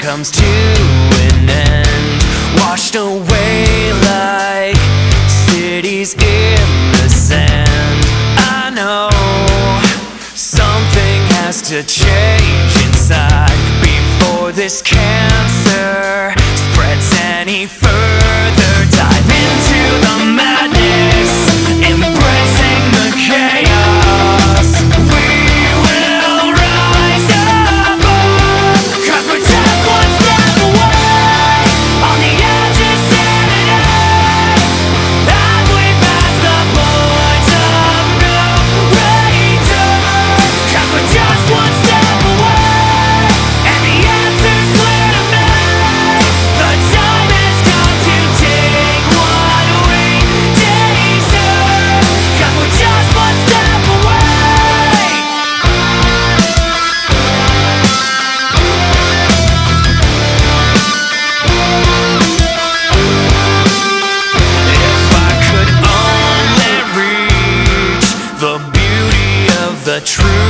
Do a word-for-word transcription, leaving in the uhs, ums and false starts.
comes to an end, washed away like cities in the sand. I know something has to change inside before this cancer spreads any further. Dive into the madness, embracing the chaos. We will rise above, 'cause we're just one step away, on the edge of sanity, and we pass the point of no return. 'Cause we're just one step away, and the answer's clear to me. The time has come to take what we deserve, 'cause we're just one step away. If I could only reach the beauty of the truth,